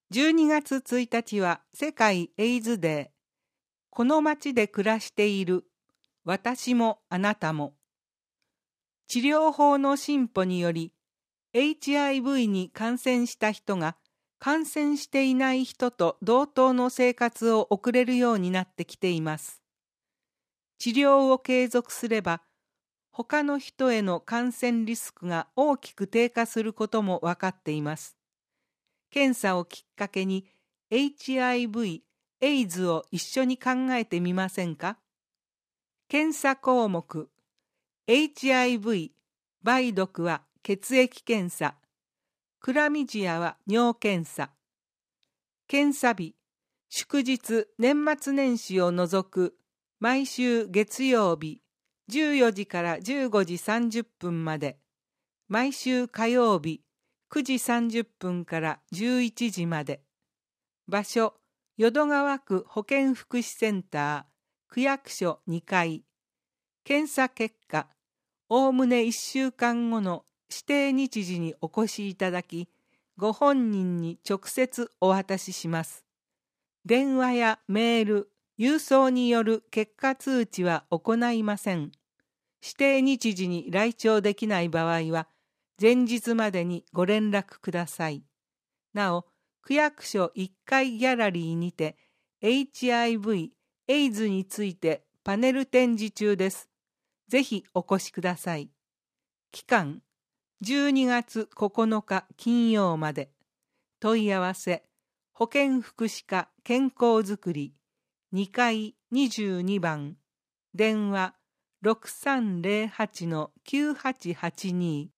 12月1日は世界エイズデー。この町で暮らしている私もあなたも。治療法の進歩により HIV に感染した人が感染していない人と同等の生活を送れるようになってきています。治療を継続すれば他の人への感染リスクが大きく低下することも分かっています。検査をきっかけに HIV、エイズを一緒に考えてみませんか？検査項目 HIV、梅毒は血液検査、クラミジアは尿検査。検査日、祝日、年末年始を除く毎週月曜日14時から15時30分まで、毎週火曜日9時30分から11時まで。場所、淀川区保健福祉センター、区役所2階。検査結果、おおむね1週間後の指定日時にお越しいただき、ご本人に直接お渡しします。電話やメール、郵送による結果通知は行いません。指定日時に来庁できない場合は、前日までにご連絡ください。なお、区役所1階ギャラリーにて HIV、エイズについてパネル展示中です。ぜひお越しください。期間、12月9日金曜まで。問い合わせ、保健福祉課健康づくり、2階22番、電話 6308-9882